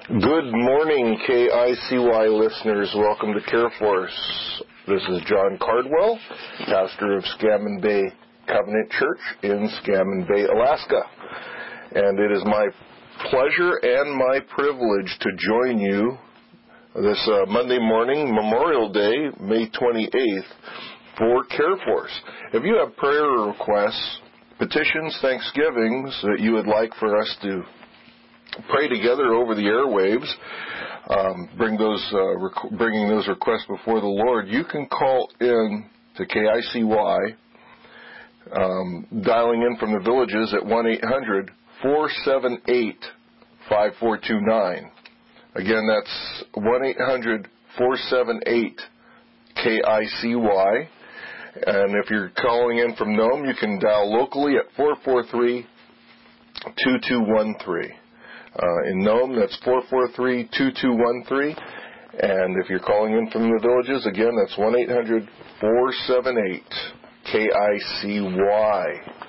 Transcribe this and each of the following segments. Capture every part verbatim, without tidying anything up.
Good morning, K I C Y listeners. Welcome to CareForce. This is John Cardwell, pastor of Scammon Bay Covenant Church in Scammon Bay, Alaska. And it is my pleasure and my privilege to join you this uh, Monday morning, Memorial Day, May twenty-eighth, for CareForce. If you have prayer requests, petitions, thanksgivings that you would like for us to pray together over the airwaves, um, bring those, uh, rec- bringing those requests before the Lord, you can call in to K I C Y, um, dialing in from the villages at one eight hundred four seven eight five four two nine. Again, that's one eight hundred four seven eight K I C Y. And if you're calling in from Nome, you can dial locally at four four three two two one three. Uh, in Nome, that's four four three two two one three. And if you're calling in from the villages, again, that's one eight hundred four seven eight K I C Y.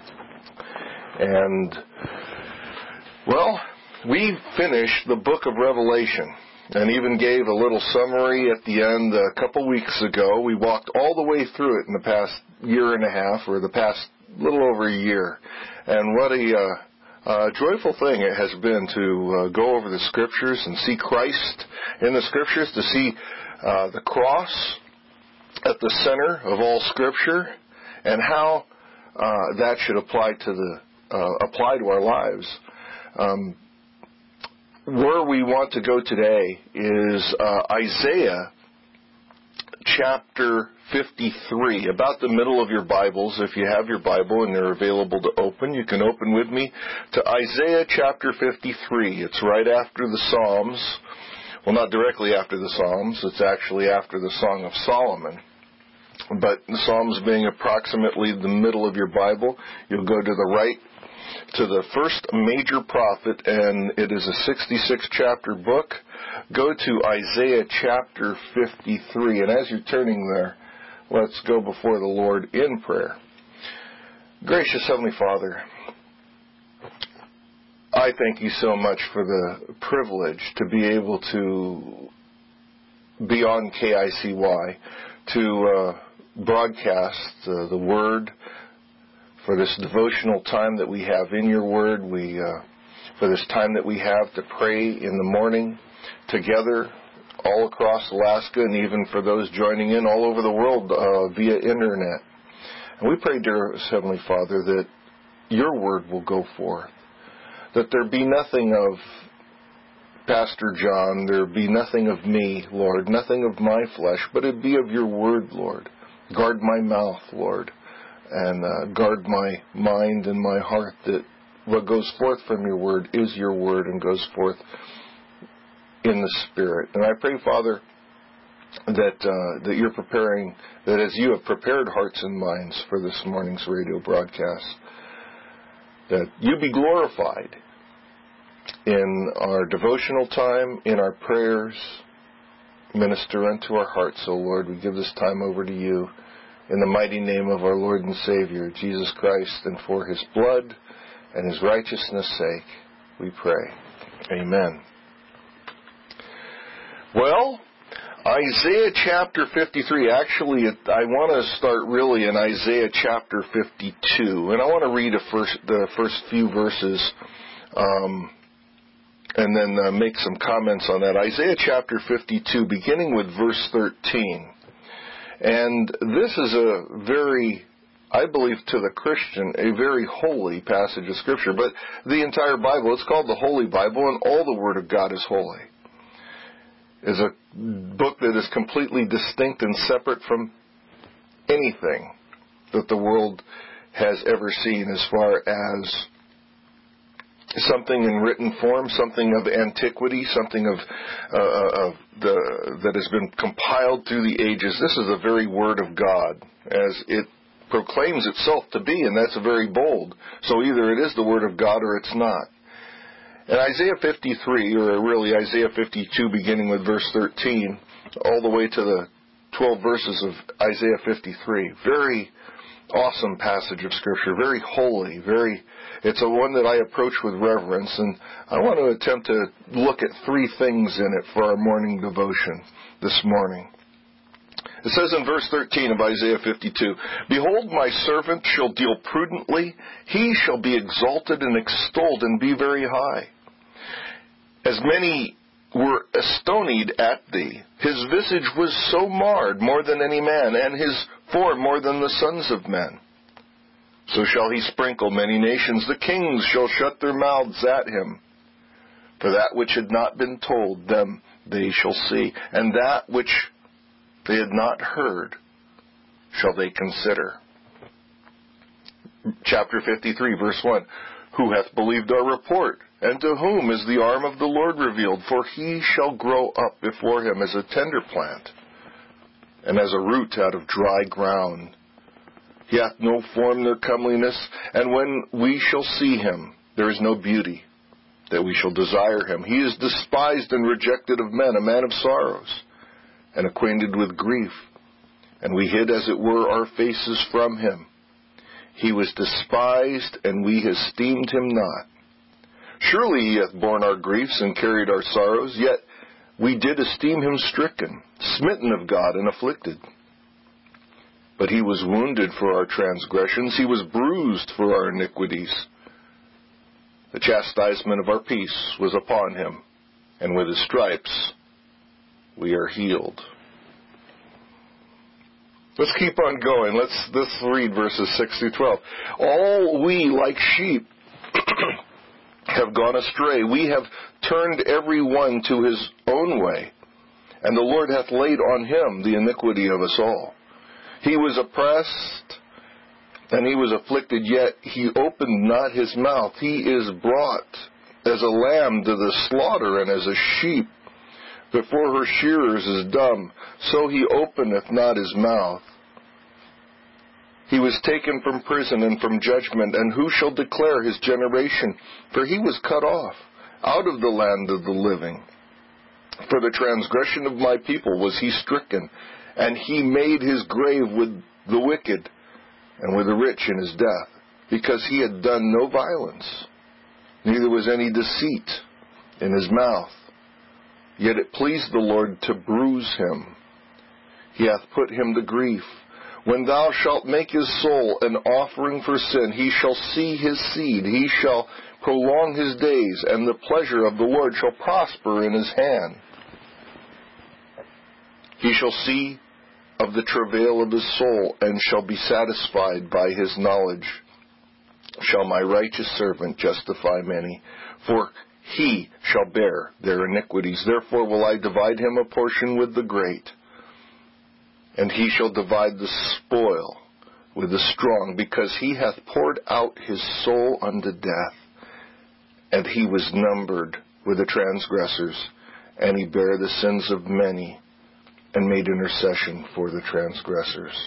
And, well, we finished the book of Revelation and even gave a little summary at the end a couple weeks ago. We walked all the way through it in the past year and a half, or the past little over a year. And what a... Uh, Uh, joyful thing it has been to uh, go over the Scriptures and see Christ in the Scriptures, to see uh, the cross at the center of all Scripture, and how uh, that should apply to the uh, apply to our lives. Um, where we want to go today is uh, Isaiah chapter fifty-three, about the middle of your Bibles. If you have your Bible and they're available to open, you can open with me to Isaiah chapter fifty-three. It's right after the Psalms. Well, not directly after the Psalms. It's actually after the Song of Solomon. But the Psalms being approximately the middle of your Bible, you'll go to the right to the first major prophet, and it is a sixty-six chapter book. Go to Isaiah chapter fifty-three, and as you're turning there, let's go before the Lord in prayer. Gracious Heavenly Father, I thank you so much for the privilege to be able to be on K I C Y, to uh, broadcast uh, the Word, for this devotional time that we have in your Word, we uh, for this time that we have to pray in the morning together all across Alaska, and even for those joining in all over the world uh, via internet. And we pray, dear Heavenly Father, that your Word will go forth, that there be nothing of Pastor John, there be nothing of me, Lord, nothing of my flesh, but it be of your Word, Lord. Guard my mouth, Lord, and uh, guard my mind and my heart, that what goes forth from your Word is your Word and goes forth in the Spirit. And I pray, Father, that uh, that you're preparing, that as you have prepared hearts and minds for this morning's radio broadcast, that you be glorified in our devotional time, in our prayers. Minister unto our hearts, O Lord. We give this time over to you in the mighty name of our Lord and Savior, Jesus Christ, and for his blood and his righteousness' sake, we pray. Amen. Well, Isaiah chapter fifty-three, actually, I want to start really in Isaiah chapter fifty-two, and I want to read a first, the first few verses um, and then uh, make some comments on that. Isaiah chapter fifty-two, beginning with verse thirteen. And this is a very, I believe to the Christian, a very holy passage of Scripture. But the entire Bible, it's called the Holy Bible, and all the Word of God is holy. Is a book that is completely distinct and separate from anything that the world has ever seen as far as something in written form, something of antiquity, something of, uh, of the that has been compiled through the ages. This is the very Word of God as it proclaims itself to be, and that's very bold. So either it is the Word of God or it's not. And Isaiah fifty-three, or really Isaiah fifty-two, beginning with verse thirteen, all the way to the twelve verses of Isaiah fifty-three, very awesome passage of Scripture, very holy, very, it's a one that I approach with reverence, and I want to attempt to look at three things in it for our morning devotion this morning. It says in verse thirteen of Isaiah fifty-two, "Behold, my servant shall deal prudently. He shall be exalted and extolled and be very high. As many were astonied at thee, his visage was so marred more than any man, and his form more than the sons of men. So shall he sprinkle many nations. The kings shall shut their mouths at him. For that which had not been told them they shall see, and that which they had not heard shall they consider." Chapter fifty-three, verse one, "Who hath believed our report? And to whom is the arm of the Lord revealed? For he shall grow up before him as a tender plant, and as a root out of dry ground. He hath no form nor comeliness, and when we shall see him, there is no beauty, that we shall desire him. He is despised and rejected of men, a man of sorrows, and acquainted with grief. And we hid, as it were, our faces from him. He was despised, and we esteemed him not. Surely he hath borne our griefs and carried our sorrows, yet we did esteem him stricken, smitten of God, and afflicted. But he was wounded for our transgressions, he was bruised for our iniquities. The chastisement of our peace was upon him, and with his stripes we are healed." Let's keep on going. Let's, let's read verses six through twelve. "All we like sheep have gone astray. We have turned every one to his own way, and the Lord hath laid on him the iniquity of us all. He was oppressed, and he was afflicted, yet he opened not his mouth. He is brought as a lamb to the slaughter, and as a sheep before her shearers is dumb, so he openeth not his mouth. He was taken from prison and from judgment, and who shall declare his generation? For he was cut off out of the land of the living. For the transgression of my people was he stricken, and he made his grave with the wicked, and with the rich in his death, because he had done no violence, neither was any deceit in his mouth. Yet it pleased the Lord to bruise him. He hath put him to grief. When thou shalt make his soul an offering for sin, he shall see his seed. He shall prolong his days, and the pleasure of the Lord shall prosper in his hand. He shall see of the travail of his soul, and shall be satisfied by his knowledge. Shall my righteous servant justify many? For he shall bear their iniquities. Therefore will I divide him a portion with the great, and he shall divide the spoil with the strong, because he hath poured out his soul unto death, and he was numbered with the transgressors, and he bare the sins of many, and made intercession for the transgressors."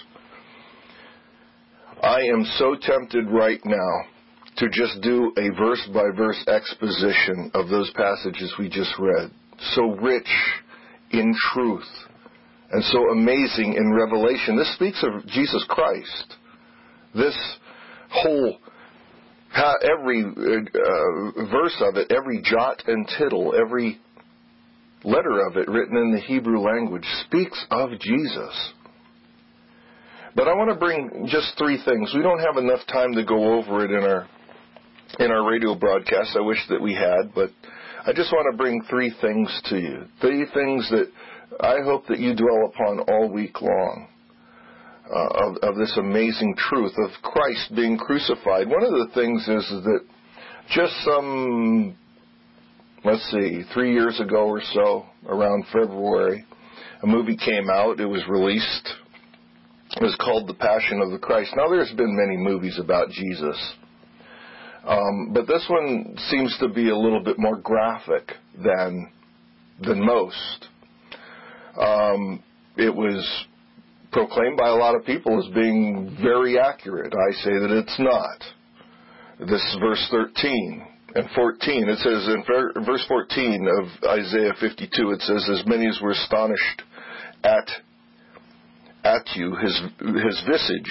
I am so tempted right now to just do a verse-by-verse exposition of those passages we just read, so rich in truth and so amazing in revelation. This speaks of Jesus Christ. This whole, every uh, verse of it, every jot and tittle, every letter of it written in the Hebrew language speaks of Jesus. But I want to bring just three things. We don't have enough time to go over it in our in our radio broadcast. I wish that we had, but I just want to bring three things to you. Three things that I hope that you dwell upon all week long, uh, of, of this amazing truth of Christ being crucified. One of the things is that just some, let's see, three years ago or so, around February, a movie came out. It was released. It was called The Passion of the Christ. Now, there's been many movies about Jesus, um, but this one seems to be a little bit more graphic than than most. Um, it was proclaimed by a lot of people as being very accurate. I say that it's not. This is verse thirteen and fourteen. It says in verse fourteen of Isaiah fifty-two, it says, "As many as were astonished at at you, his his visage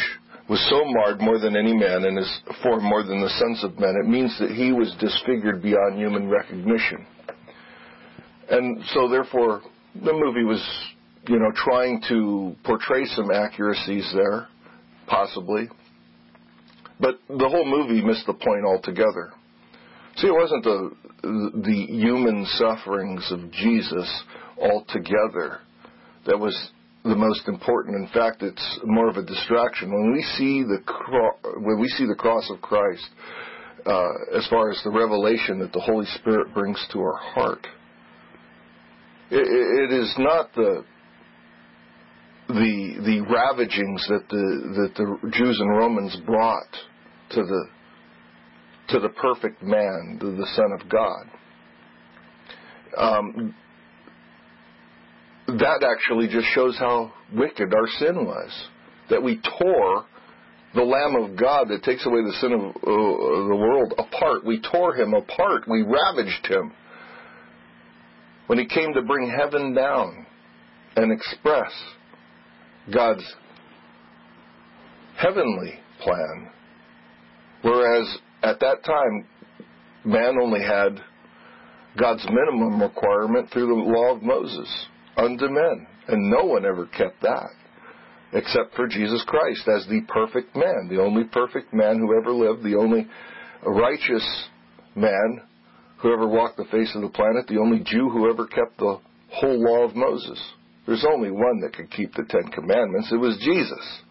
was so marred more than any man, and his form more than the sons of men, it means that he was disfigured beyond human recognition. And so therefore, the movie was, you know, trying to portray some accuracies there, possibly. But the whole movie missed the point altogether. See, it wasn't the, the human sufferings of Jesus altogether that was the most important. In fact, it's more of a distraction. When we see the cro- when we see the cross of Christ, uh, as far as the revelation that the Holy Spirit brings to our heart, it, it is not the the the ravagings that the that the Jews and Romans brought to the to the perfect man, to the Son of God. Um, that actually just shows how wicked our sin was. That we tore the Lamb of God that takes away the sin of uh, the world apart. We tore him apart. We ravaged him. When he came to bring heaven down and express God's heavenly plan. Whereas at that time, man only had God's minimum requirement through the law of Moses unto men. And no one ever kept that, except for Jesus Christ as the perfect man, the only perfect man who ever lived, the only righteous man who ever walked the face of the planet, the only Jew who ever kept the whole law of Moses. There's only one that could keep the Ten Commandments. It was Jesus.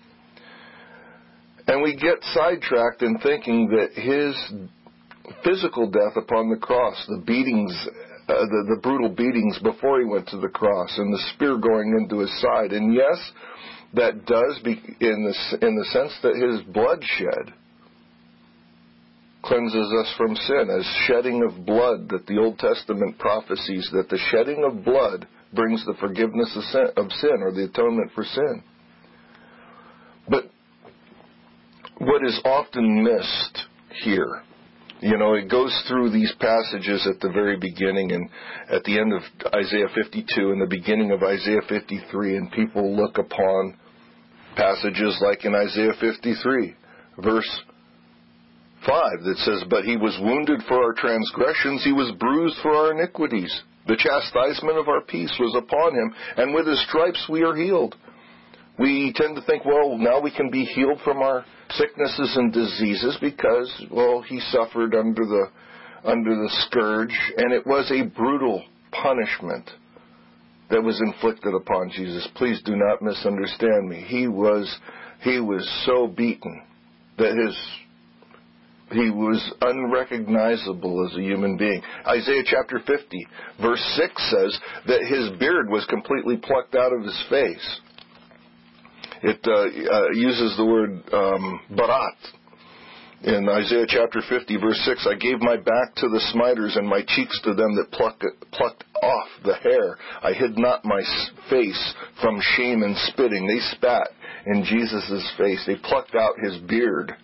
And we get sidetracked in thinking that his physical death upon the cross, the beatings, uh, the, the brutal beatings before he went to the cross, and the spear going into his side. And yes, that does be in the, in the sense that his blood shed cleanses us from sin, as shedding of blood, that the Old Testament prophesies that the shedding of blood brings the forgiveness of sin, of sin, or the atonement for sin. But what is often missed here, you know, it goes through these passages at the very beginning and at the end of Isaiah fifty-two and the beginning of Isaiah fifty-three, and people look upon passages like in Isaiah fifty-three, verse five, that says, "But he was wounded for our transgressions, he was bruised for our iniquities. The chastisement of our peace was upon him, and with his stripes we are healed." We tend to think, well, now we can be healed from our sicknesses and diseases because, well, he suffered under the under the scourge, and it was a brutal punishment that was inflicted upon Jesus. Please do not misunderstand me. He was he was so beaten that his he was unrecognizable as a human being. Isaiah chapter fifty, verse six says that his beard was completely plucked out of his face. It uh, uh, uses the word um, barat. In Isaiah chapter fifty, verse six, "I gave my back to the smiters and my cheeks to them that plucked, plucked off the hair. I hid not my face from shame and spitting." They spat in Jesus' face. They plucked out his beard.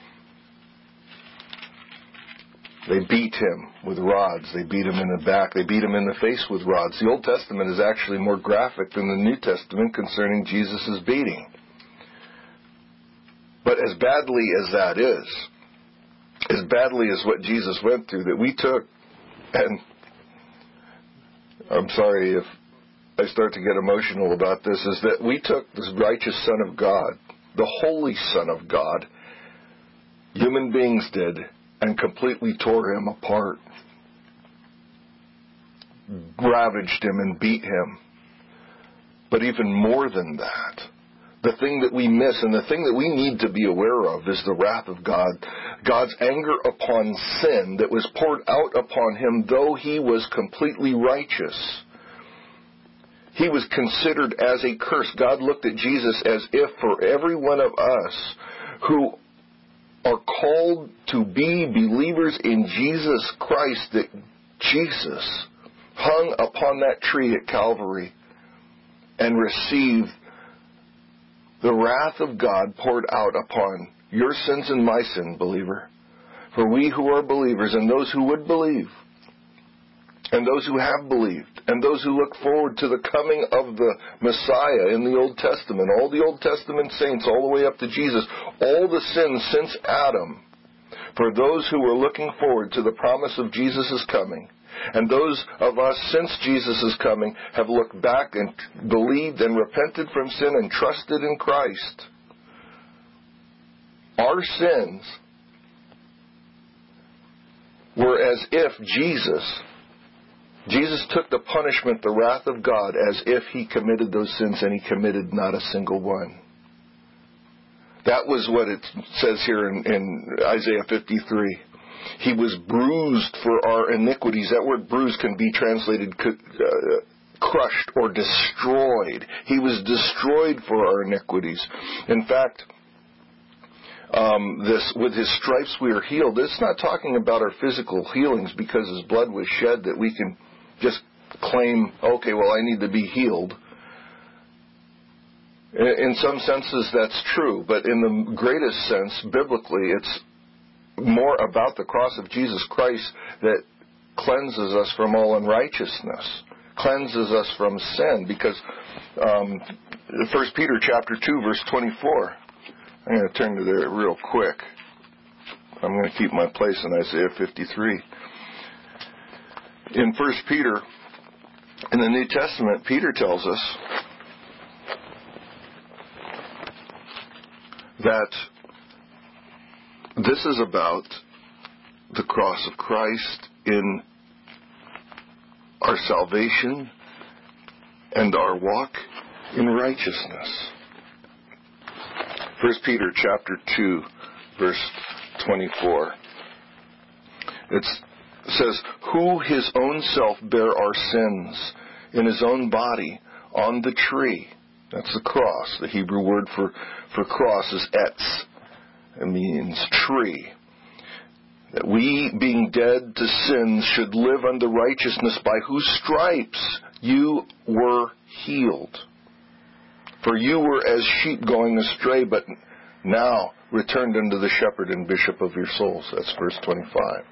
They beat him with rods. They beat him in the back. They beat him in the face with rods. The Old Testament is actually more graphic than the New Testament concerning Jesus' beating. But as badly as that is, as badly as what Jesus went through, that we took, and I'm sorry if I start to get emotional about this, is that we took this righteous Son of God, the holy Son of God, human beings did, and completely tore him apart, ravaged him and beat him. But even more than that, the thing that we miss and the thing that we need to be aware of is the wrath of God, God's anger upon sin that was poured out upon him, though he was completely righteous. He was considered as a curse. God looked at Jesus as if for every one of us who are called to be believers in Jesus Christ, that Jesus hung upon that tree at Calvary and received the wrath of God poured out upon your sins and my sin, believer. For we who are believers and those who would believe and those who have believed, and those who look forward to the coming of the Messiah in the Old Testament, all the Old Testament saints, all the way up to Jesus, all the sins since Adam, for those who are looking forward to the promise of Jesus' coming, and those of us since Jesus' coming have looked back and believed and repented from sin and trusted in Christ, our sins were as if Jesus, Jesus took the punishment, the wrath of God, as if He committed those sins, and He committed not a single one. That was what it says here in, in Isaiah fifty-three. He was bruised for our iniquities. That word bruised can be translated uh, crushed or destroyed. He was destroyed for our iniquities. In fact, um, this with His stripes we are healed. It's not talking about our physical healings because His blood was shed that we can just claim, okay, well, I need to be healed. In some senses, that's true, but in the greatest sense, biblically, it's more about the cross of Jesus Christ that cleanses us from all unrighteousness, cleanses us from sin, because um, First Peter chapter two, verse twenty-four, I'm going to turn to there real quick. I'm going to keep my place in Isaiah fifty-three. In First Peter, in the New Testament, Peter tells us that this is about the cross of Christ in our salvation and our walk in righteousness. First Peter chapter two, verse twenty-four. It says, who His own self bare our sins in His own body on the tree. That's the cross. The Hebrew word for, for cross is etz. It means tree. That we, being dead to sins, should live unto righteousness, by whose stripes you were healed. For you were as sheep going astray, but now returned unto the shepherd and bishop of your souls. That's verse twenty-five.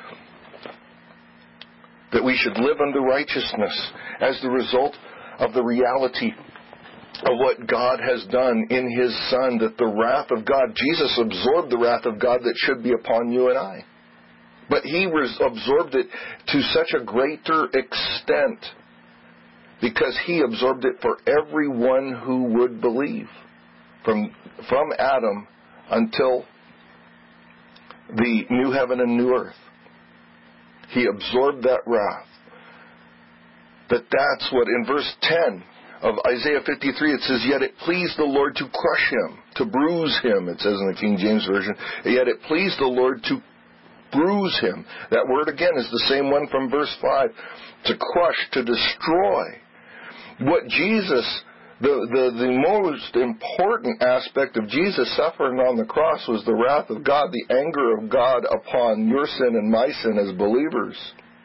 That we should live unto righteousness as the result of the reality of what God has done in His Son, that the wrath of God, Jesus absorbed the wrath of God that should be upon you and I. But He res- absorbed it to such a greater extent because He absorbed it for everyone who would believe. From, from Adam until the new heaven and new earth. He absorbed that wrath. But that's what in verse ten of Isaiah fifty-three, it says, yet it pleased the Lord to crush him, to bruise him, it says in the King James Version. Yet it pleased the Lord to bruise him. That word again is the same one from verse five. To crush, to destroy. What Jesus, the, the, the most important aspect of Jesus suffering on the cross was the wrath of God, the anger of God upon your sin and my sin as believers.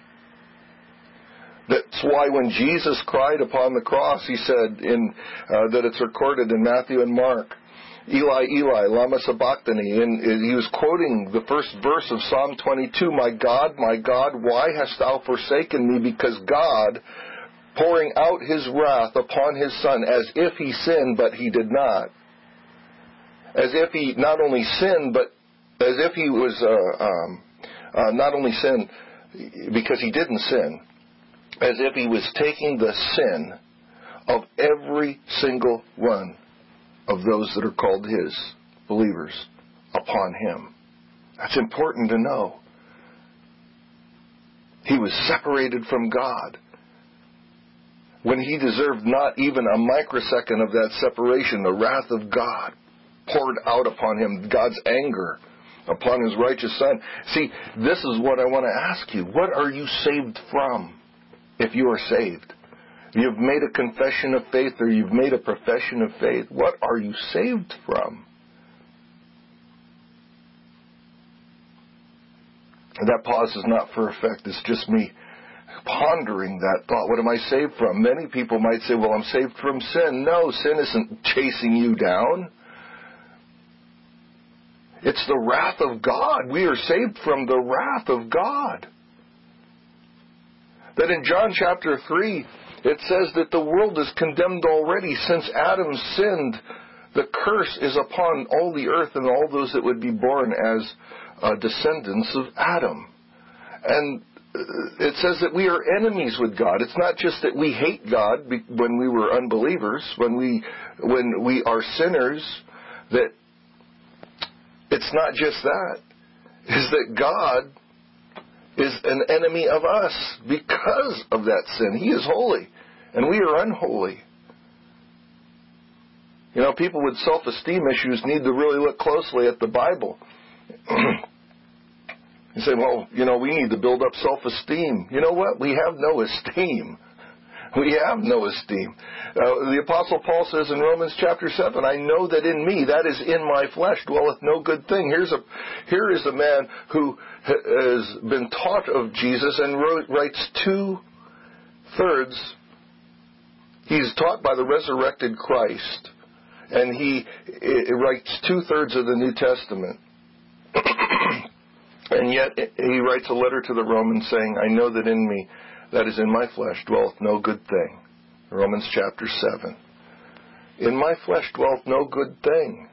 That's why when Jesus cried upon the cross, He said in uh, that it's recorded in Matthew and Mark, Eli, Eli, lama sabachthani. And He was quoting the first verse of Psalm twenty-two, my God, my God, why hast thou forsaken me? Because God, pouring out His wrath upon His Son, as if He sinned, but He did not. As if He not only sinned, but as if He was uh, um, uh, not only sinned, because He didn't sin, as if He was taking the sin of every single one of those that are called His believers upon Him. That's important to know. He was separated from God when He deserved not even a microsecond of that separation. The wrath of God poured out upon Him, God's anger upon His righteous Son. See, this is what I want to ask you. What are you saved from? If you are saved, you've made a confession of faith or you've made a profession of faith, what are you saved from? And that pause is not for effect. It's just me pondering that thought. What am I saved from? Many people might say, well, I'm saved from sin. No, sin isn't chasing you down. It's the wrath of God. We are saved from the wrath of God. That in John chapter three, it says that the world is condemned already since Adam sinned. The curse is upon all the earth and all those that would be born as uh, descendants of Adam. And it says that we are enemies with God. It's not just that we hate God when we were unbelievers, when we when we are sinners, that it's not just that. It's that God is an enemy of us because of that sin. He is holy, and we are unholy. You know, people with self-esteem issues need to really look closely at the Bible. You say, well, you know, we need to build up self-esteem. You know what? We have no esteem. We have no esteem. Uh, the Apostle Paul says in Romans chapter seven, I know that in me, that is in my flesh, dwelleth no good thing. Here's a, here is a man who has been taught of Jesus and wrote, writes two-thirds. He's taught by the resurrected Christ, and he writes two-thirds of the New Testament. And yet he writes a letter to the Romans saying, I know that in me, that is in my flesh, dwelleth no good thing. Romans chapter seven. In my flesh dwelleth no good thing.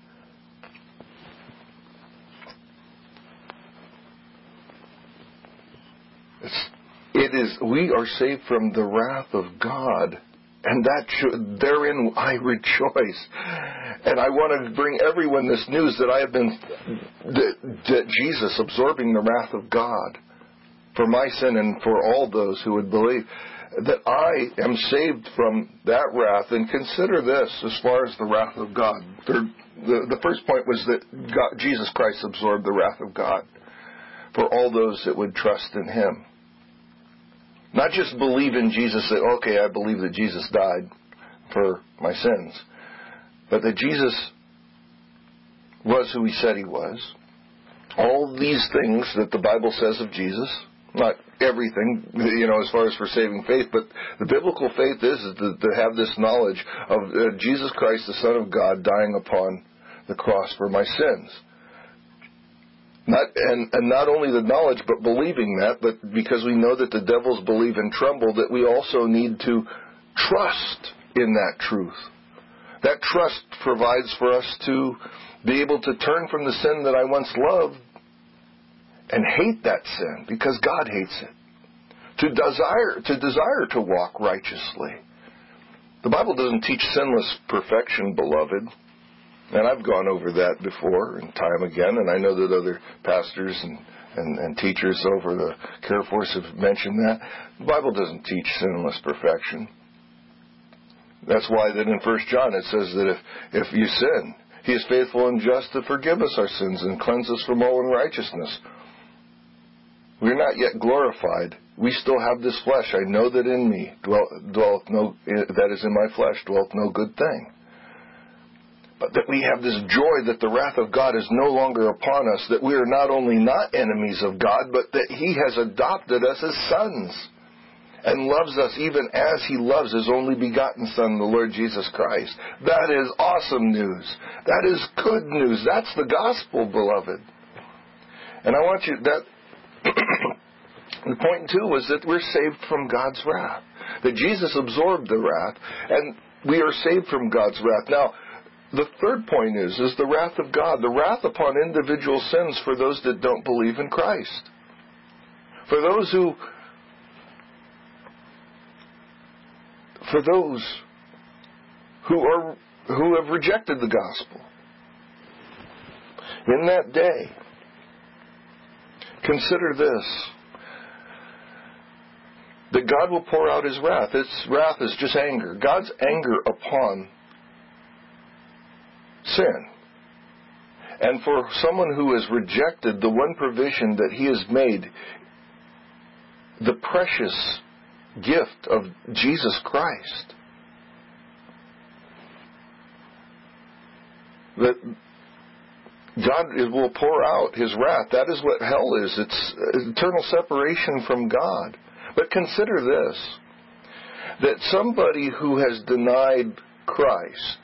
It's, it is, we are saved from the wrath of God. And that should, therein I rejoice. And I want to bring everyone this news that I have been, that, that Jesus absorbing the wrath of God for my sin and for all those who would believe, that I am saved from that wrath. And consider this as far as the wrath of God. There, the, the first point was that God, Jesus Christ absorbed the wrath of God for all those that would trust in Him. Not just believe in Jesus, say, okay, I believe that Jesus died for my sins. But that Jesus was who He said He was. All these things that the Bible says of Jesus, not everything, you know, as far as for saving faith, but the biblical faith is, is to, to have this knowledge of uh, Jesus Christ, the Son of God, dying upon the cross for my sins. Not, and, and not only the knowledge, but believing that, but because we know that the devils believe and tremble, that we also need to trust in that truth. That trust provides for us to be able to turn from the sin that I once loved and hate that sin, because God hates it. To desire, to desire to walk righteously. The Bible doesn't teach sinless perfection, beloved. And I've gone over that before and time again, and I know that other pastors and, and, and teachers over the Care Force have mentioned that. The Bible doesn't teach sinless perfection. That's why that in First John it says that if, if you sin, He is faithful and just to forgive us our sins and cleanse us from all unrighteousness. We're not yet glorified. We still have this flesh. I know that in me dwell, dwelleth no, that is in my flesh dwelleth no good thing. But that we have this joy that the wrath of God is no longer upon us, that we are not only not enemies of God, but that He has adopted us as sons and loves us even as He loves His only begotten Son, the Lord Jesus Christ. That is awesome news. That is good news. That's the gospel, beloved. And I want you, that, the point two was that we're saved from God's wrath. That Jesus absorbed the wrath, and we are saved from God's wrath. Now, the third point is, is the wrath of God, the wrath upon individual sins for those that don't believe in Christ. For those who, for those who are, who have rejected the gospel. In that day, consider this, that God will pour out His wrath. Its wrath is just anger. God's anger upon sin. And for someone who has rejected the one provision that He has made, the precious gift of Jesus Christ, that God will pour out His wrath. That is what hell is. It's eternal separation from God. But consider this, that somebody who has denied Christ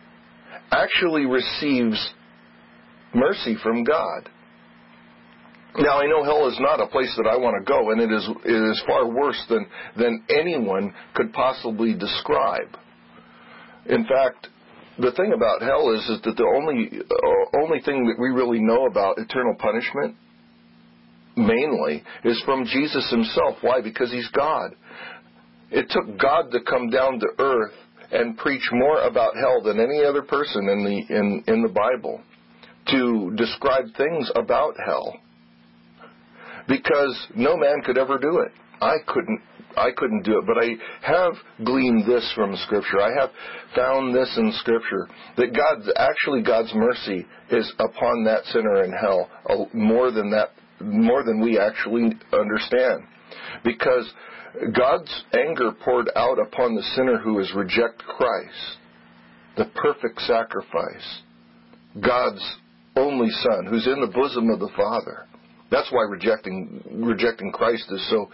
actually receives mercy from God. Now, I know hell is not a place that I want to go, and it is, it is far worse than, than anyone could possibly describe. In fact, the thing about hell is, is that the only, uh, only thing that we really know about eternal punishment, mainly, is from Jesus himself. Why? Because he's God. It took God to come down to earth and preach more about hell than any other person in the, in, in the Bible to describe things about hell. Because no man could ever do it. I couldn't I couldn't do it, but I have gleaned this from Scripture. I have found this in Scripture, that God, actually God's mercy is upon that sinner in hell more than that, more than we actually understand. Because God's anger poured out upon the sinner who has rejected Christ, the perfect sacrifice, God's only Son, who's in the bosom of the Father. That's why rejecting rejecting Christ is so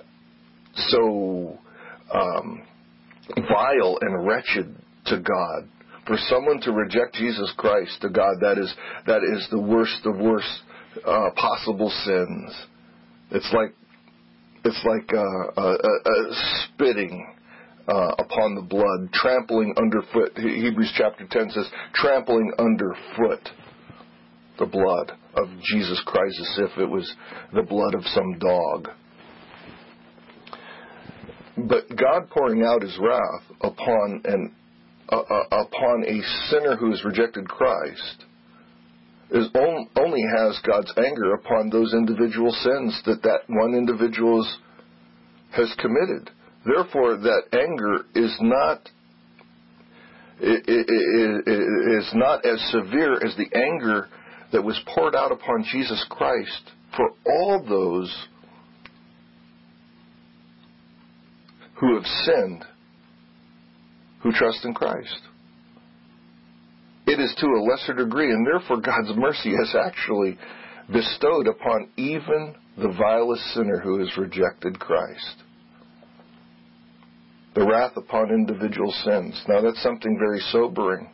so um, vile and wretched to God. For someone to reject Jesus Christ to God, that is that is the worst of worst uh, possible sins. It's like it's like uh, uh, uh, spitting uh, upon the blood, trampling underfoot. Hebrews chapter ten says, trampling underfoot the blood of Jesus Christ as if it was the blood of some dog. But God pouring out his wrath upon an uh, uh, upon a sinner who has rejected Christ is on, only has God's anger upon those individual sins that that one individual has committed. Therefore, that anger is not it, it, it, it is not as severe as the anger that was poured out upon Jesus Christ for all those who have sinned, who trust in Christ. It is to a lesser degree, and therefore God's mercy has actually bestowed upon even the vilest sinner who has rejected Christ. The wrath upon individual sins. Now that's something very sobering.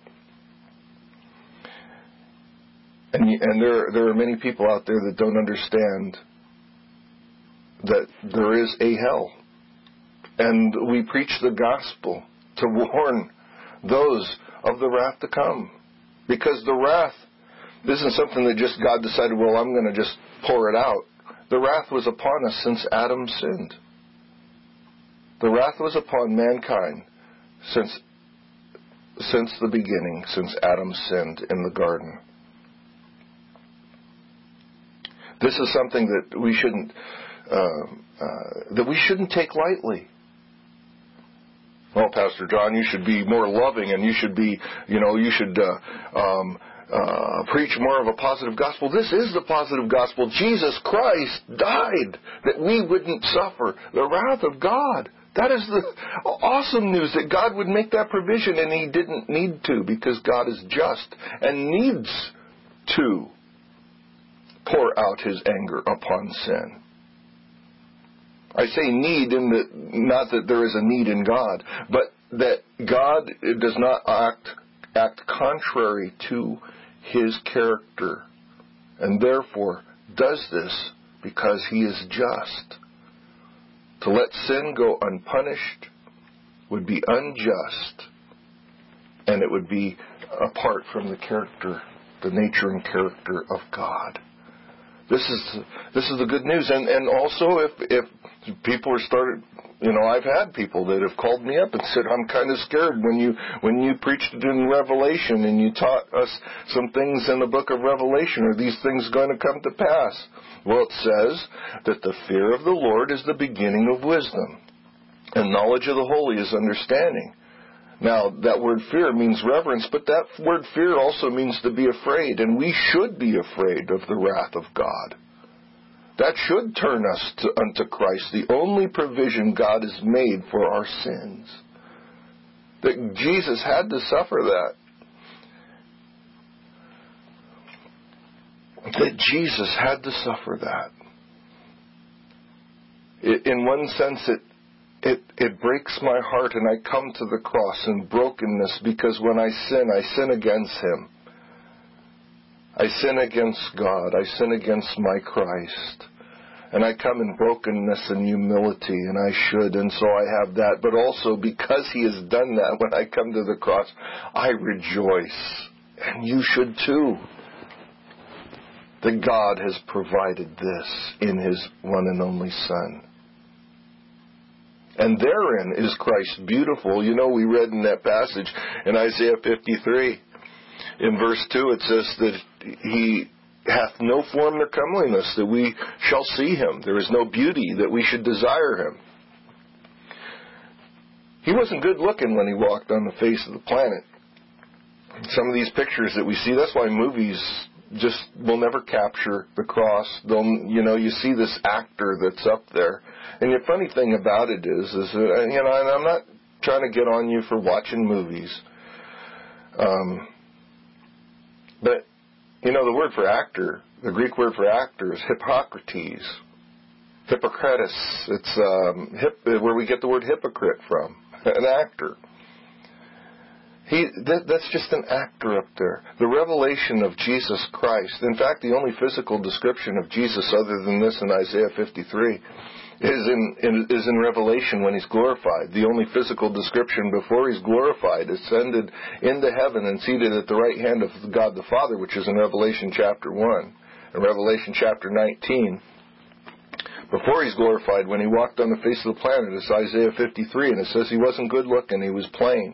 And, and there, there are many people out there that don't understand that there is a hell. And we preach the gospel to warn those of the wrath to come. Because the wrath isn't something that just God decided, well, I'm going to just pour it out. The wrath was upon us since Adam sinned. The wrath was upon mankind since, since the beginning, since Adam sinned in the garden. This is something that we shouldn't uh, uh, that we shouldn't take lightly. Well, Pastor John, you should be more loving, and you should be, you know, you should uh, um, uh, preach more of a positive gospel. This is the positive gospel. Jesus Christ died that we wouldn't suffer the wrath of God. That is the awesome news, that God would make that provision, and he didn't need to, because God is just and needs to pour out his anger upon sin. I say need in the, not that there is a need in God, but that God does not act, act contrary to his character, and therefore does this because he is just. To let sin go unpunished would be unjust, and it would be apart from the character, the nature and character of God. This is this is the good news, and and also if if people are started, you know, I've had people that have called me up and said, I'm kind of scared when you when you preached it in Revelation and you taught us some things in the book of Revelation. Are these things going to come to pass? Well, it says that the fear of the Lord is the beginning of wisdom, and knowledge of the holy is understanding. Now, that word fear means reverence, but that word fear also means to be afraid, and we should be afraid of the wrath of God. That should turn us to, unto Christ, the only provision God has made for our sins. That Jesus had to suffer that. That Jesus had to suffer that. It, in one sense, it It, it breaks my heart, and I come to the cross in brokenness, because when I sin, I sin against him. I sin against God. I sin against my Christ. And I come in brokenness and humility, and I should, and so I have that. But also, because He has done that, when I come to the cross, I rejoice. And you should too. That God has provided this in His one and only Son. And therein is Christ beautiful. You know, we read in that passage in Isaiah fifty-three, in verse two, it says that He hath no form nor comeliness, that we shall see Him. There is no beauty that we should desire Him. He wasn't good looking when He walked on the face of the planet. Some of these pictures that we see, that's why movies just will never capture the cross. They'll, you know, you see this actor that's up there. And the funny thing about it is, is that, you know, and I'm not trying to get on you for watching movies. Um, but, you know, the word for actor, the Greek word for actor is Hippocrates. Hippocrates. It's um, hip, where we get the word hypocrite from, an actor. He, that, that's just an actor up there. The revelation of Jesus Christ. In fact, the only physical description of Jesus other than this in Isaiah fifty-three is in, in, is in Revelation when He's glorified. The only physical description before He's glorified, ascended into heaven and seated at the right hand of God the Father, which is in Revelation chapter one. In Revelation chapter nineteen, before He's glorified, when He walked on the face of the planet, it's Isaiah fifty-three, and it says He wasn't good looking, He was plain.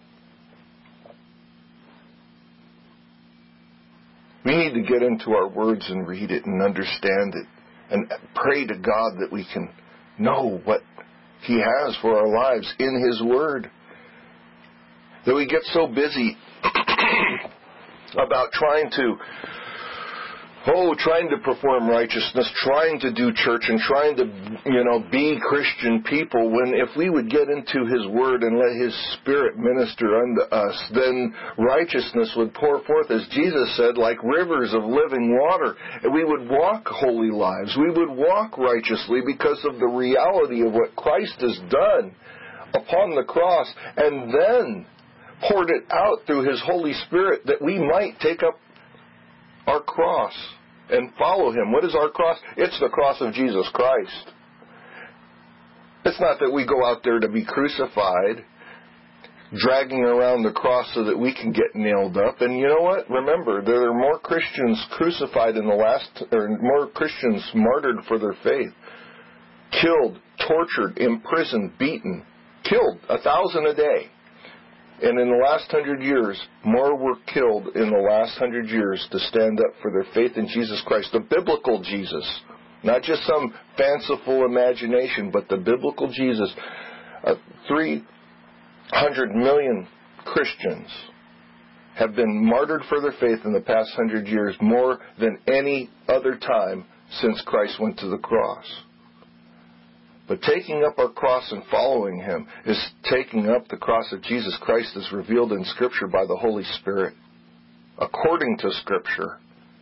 We need to get into our words and read it and understand it and pray to God that we can know what He has for our lives in His Word. That we get so busy about trying to, oh, trying to perform righteousness, trying to do church and trying to, you know, be Christian people, when if we would get into His Word and let His Spirit minister unto us, then righteousness would pour forth, as Jesus said, like rivers of living water. And we would walk holy lives. We would walk righteously because of the reality of what Christ has done upon the cross, and then poured it out through His Holy Spirit that we might take up our cross and follow Him. What is our cross? It's the cross of Jesus Christ. It's not that we go out there to be crucified, dragging around the cross so that we can get nailed up. And you know what? Remember, there are more Christians crucified in the last, or more Christians martyred for their faith, killed, tortured, imprisoned, beaten, killed, a thousand a day. And in the last hundred years, more were killed in the last hundred years to stand up for their faith in Jesus Christ, the biblical Jesus. Not just some fanciful imagination, but the biblical Jesus. Uh, three hundred million Christians have been martyred for their faith in the past hundred years, more than any other time since Christ went to the cross. But taking up our cross and following Him is taking up the cross of Jesus Christ as revealed in Scripture by the Holy Spirit, according to Scripture.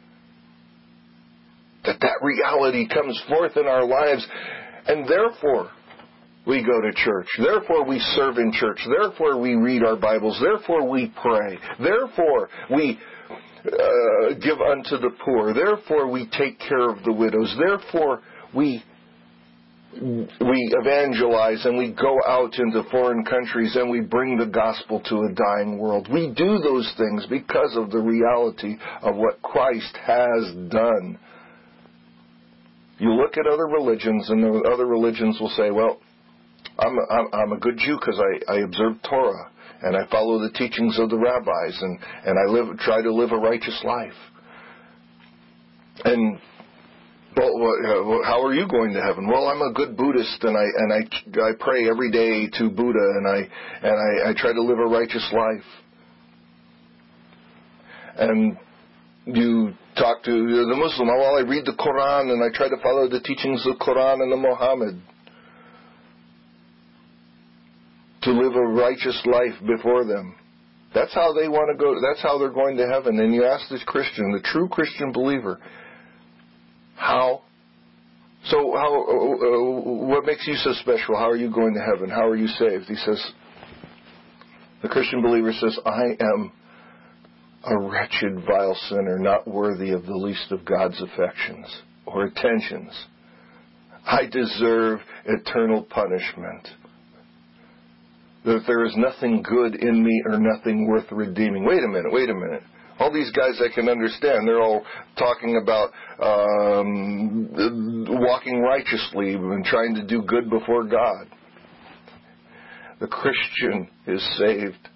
That that reality comes forth in our lives, and therefore we go to church. Therefore we serve in church. Therefore we read our Bibles. Therefore we pray. Therefore we uh, give unto the poor. Therefore we take care of the widows. Therefore we we evangelize and we go out into foreign countries and we bring the gospel to a dying world. We do those things because of the reality of what Christ has done. You look at other religions, and the other religions will say, well, I'm a, I'm a good Jew because I, I observe Torah and I follow the teachings of the rabbis, and, and I live try to live a righteous life. And well, how are you going to heaven? Well, I'm a good Buddhist, and I and I I pray every day to Buddha, and I and I, I try to live a righteous life. And you talk to the Muslim, well, I read the Quran and I try to follow the teachings of the Quran and the Muhammad to live a righteous life before them. That's how they want to go. That's how they're going to heaven. And you ask this Christian, the true Christian believer, how? So how? Uh, what makes you so special? How are you going to heaven? How are you saved? He says, the Christian believer says, I am a wretched, vile sinner, not worthy of the least of God's affections or attentions. I deserve eternal punishment. That there is nothing good in me or nothing worth redeeming. Wait a minute, wait a minute. All these guys I can understand, they're all talking about um, walking righteously and trying to do good before God. The Christian is saved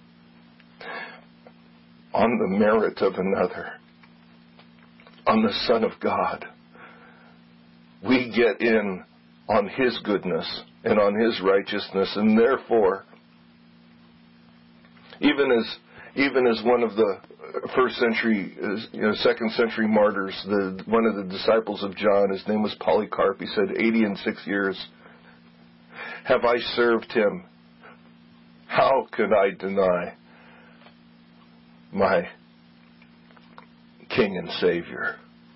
on the merit of another, on the Son of God. We get in on His goodness and on His righteousness, and therefore, even as even as one of the first century, you know, second century martyrs, the one of the disciples of John, his name was Polycarp. He said, eighty and six years have I served Him. How could I deny my King and Savior?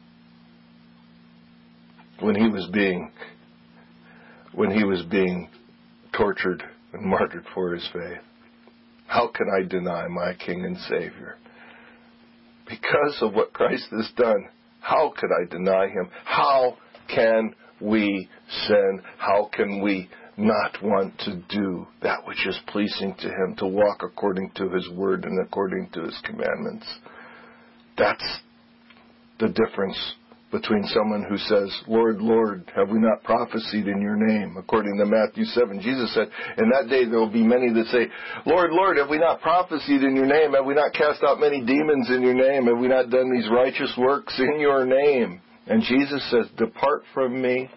When he was being when he was being tortured and martyred for his faith. How can I deny my King and Savior? Because of what Christ has done, how could I deny Him? How can we sin? How can we not want to do that which is pleasing to Him, to walk according to His word and according to His commandments? That's the difference between someone who says, Lord, Lord, have we not prophesied in your name? According to Matthew seven, Jesus said, in that day there will be many that say, Lord, Lord, have we not prophesied in your name? Have we not cast out many demons in your name? Have we not done these righteous works in your name? And Jesus says, depart from me,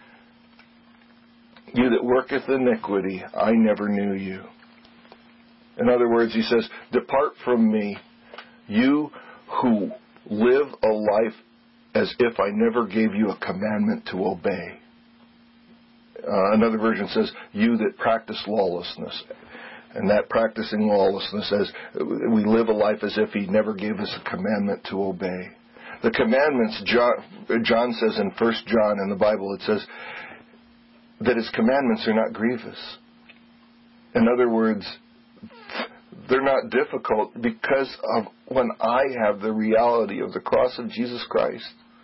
you that worketh iniquity, I never knew you. In other words, He says, depart from me, you who live a life as if I never gave you a commandment to obey. Uh, another version says, you that practice lawlessness. And that practicing lawlessness says, we live a life as if He never gave us a commandment to obey. The commandments, John, John says in First John in the Bible, it says that His commandments are not grievous. In other words, they're not difficult because of when I have the reality of the cross of Jesus Christ.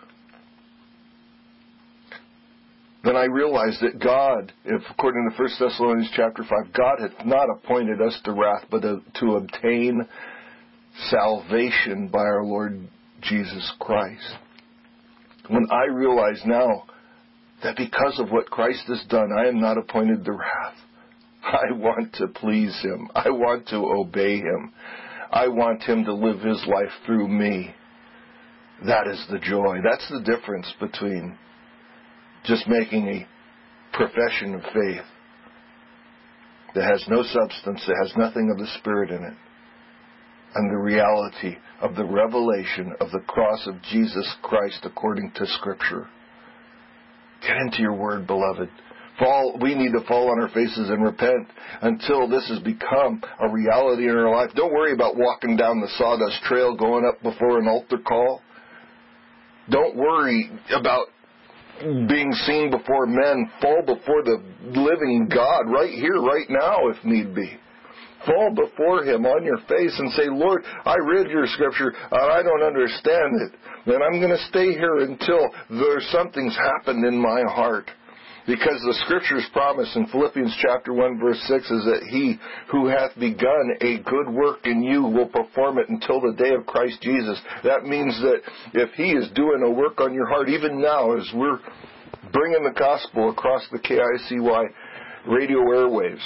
Then I realize that God, if according to First Thessalonians chapter five, God hath not appointed us to wrath, but to, to obtain salvation by our Lord Jesus Christ. When I realize now that because of what Christ has done, I am not appointed to wrath. I want to please Him. I want to obey Him. I want Him to live His life through me. That is the joy. That's the difference between just making a profession of faith that has no substance, that has nothing of the Spirit in it, and the reality of the revelation of the cross of Jesus Christ according to Scripture. Get into your Word, beloved. Fall, we need to fall on our faces and repent until this has become a reality in our life. Don't worry about walking down the sawdust trail going up before an altar call. Don't worry about being seen before men. Fall before the living God right here, right now, if need be. Fall before Him on your face and say, Lord, I read your Scripture, and I don't understand it. Then I'm going to stay here until there's something's happened in my heart. Because the Scripture's promise in Philippians chapter one verse six is that He who hath begun a good work in you will perform it until the day of Christ Jesus. That means that if He is doing a work on your heart, even now as we're bringing the gospel across the K I C Y radio airwaves,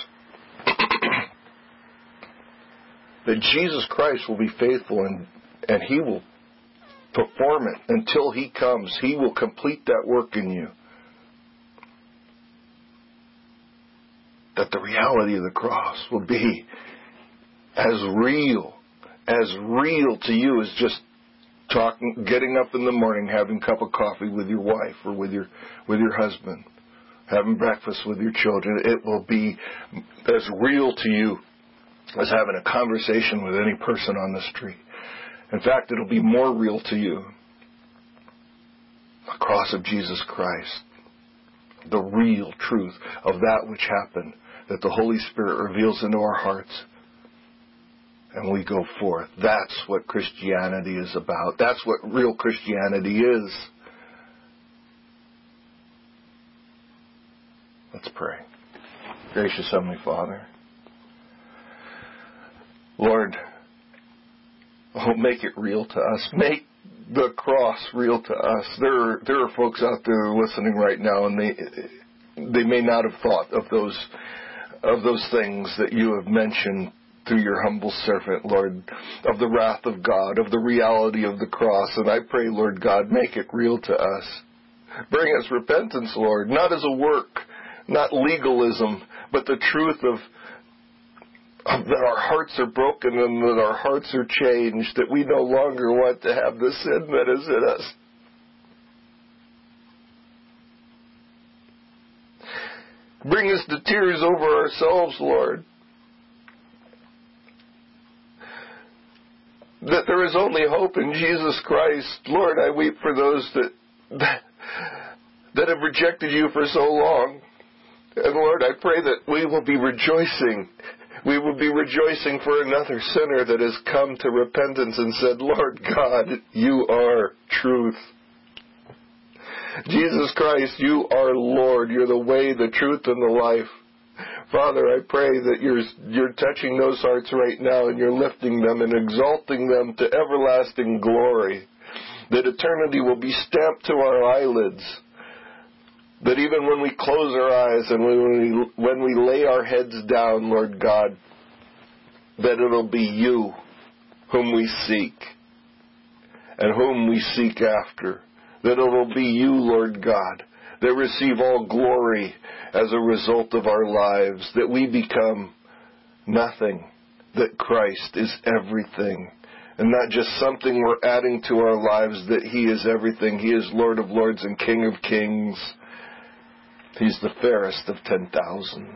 that Jesus Christ will be faithful and, and He will perform it until He comes. He will complete that work in you. That the reality of the cross will be as real, as real to you as just talking, getting up in the morning, having a cup of coffee with your wife or with your with your husband, having breakfast with your children. It will be as real to you as having a conversation with any person on the street. In fact, it'll be more real to you. The cross of Jesus Christ. The real truth of that which happened, that the Holy Spirit reveals into our hearts. and we go forth. That's what Christianity is about. That's what real Christianity is. Let's pray. Gracious Heavenly Father, Lord, oh, make it real to us. Make the cross real to us. There are, there are folks out there listening right now, and they they may not have thought of those of those things that you have mentioned through your humble servant, Lord, of the wrath of God, of the reality of the cross. And I pray, Lord God, make it real to us. Bring us repentance, Lord, not as a work, not legalism, but the truth of, of that our hearts are broken and that our hearts are changed, that we no longer want to have the sin that is in us. Bring us to tears over ourselves, Lord. That there is only hope in Jesus Christ. Lord, I weep for those that, that, that have rejected you for so long. And Lord, I pray that we will be rejoicing. We will be rejoicing for another sinner that has come to repentance and said, Lord God, you are truth. Jesus Christ, you are Lord. You're the way, the truth, and the life. Father, I pray that you're, you're touching those hearts right now and you're lifting them and exalting them to everlasting glory. That eternity will be stamped to our eyelids. That even when we close our eyes and when we, when we lay our heads down, Lord God, that it'll be you whom we seek and whom we seek after. That it'll be you, Lord God, that receive all glory as a result of our lives, that we become nothing, that Christ is everything, and not just something we're adding to our lives, that He is everything. He is Lord of lords and King of kings. He's the fairest of ten thousand.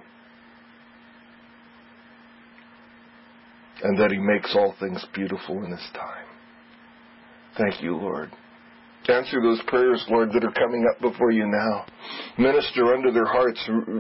And that He makes all things beautiful in His time. Thank you, Lord. Answer those prayers, Lord, that are coming up before you now. Minister unto their hearts.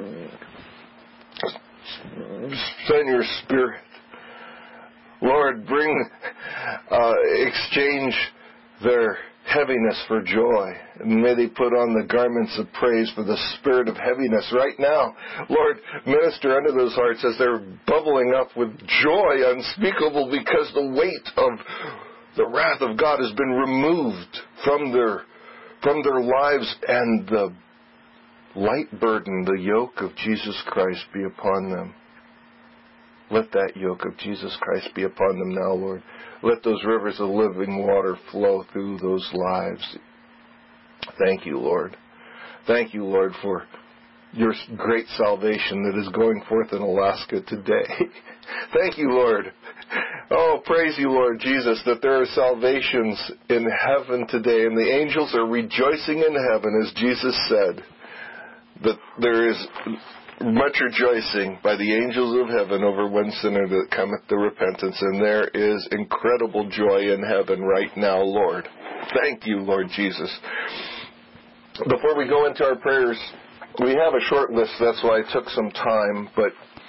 Send your Spirit. Lord, bring, uh, exchange their heaviness for joy. And may they put on the garments of praise for the spirit of heaviness right now. Lord, minister unto those hearts as they're bubbling up with joy unspeakable because the weight of the wrath of God has been removed from their from their lives, and the light burden, the yoke of Jesus Christ be upon them. Let that yoke of Jesus Christ be upon them now, Lord. Let those rivers of living water flow through those lives. Thank you, Lord. Thank you, Lord, for your great salvation that is going forth in Alaska today. Thank you, Lord. Oh, praise you, Lord Jesus, that there are salvations in heaven today, and the angels are rejoicing in heaven, as Jesus said, that there is much rejoicing by the angels of heaven over one sinner that cometh to repentance, and there is incredible joy in heaven right now, Lord. Thank you, Lord Jesus. Before we go into our prayers, we have a short list, that's why I took some time, but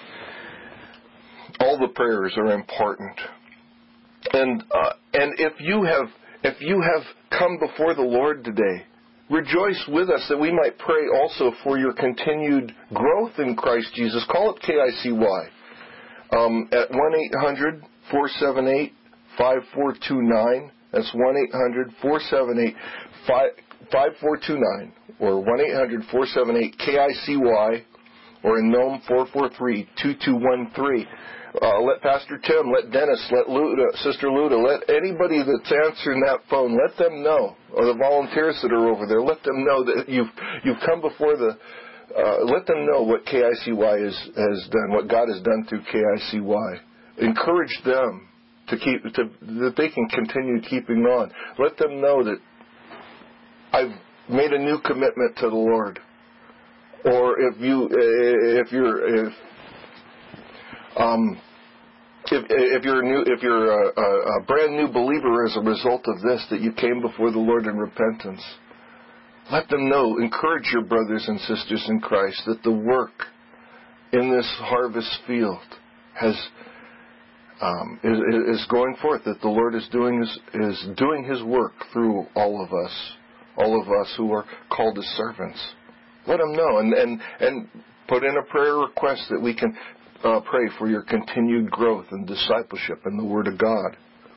all the prayers are important. And uh, and if you have if you have come before the Lord today, rejoice with us that we might pray also for your continued growth in Christ Jesus. Call it K I C Y um, at one eight hundred four seven eight five four two nine. That's one eight hundred four seven eight five four two nine or one eight hundred four seven eight K I C Y, or in Nome four four three two two one three. Uh, let Pastor Tim, let Dennis, let Luda, Sister Luda, let anybody that's answering that phone, let them know, or the volunteers that are over there, let them know that you've you've come before the, uh, let them know what K I C Y is, has done, what God has done through K I C Y. Encourage them to keep, to, that they can continue keeping on. Let them know that I've made a new commitment to the Lord. Or if you, if you're, if, um, if, if you're a new, if you're a, a, a brand new believer as a result of this, that you came before the Lord in repentance, let them know. Encourage your brothers and sisters in Christ that the work in this harvest field has um, is, is going forth, that the Lord is doing his, is doing His work through all of us, all of us who are called as servants. Let Him know, and and, and put in a prayer request that we can uh, pray for your continued growth and discipleship in the Word of God.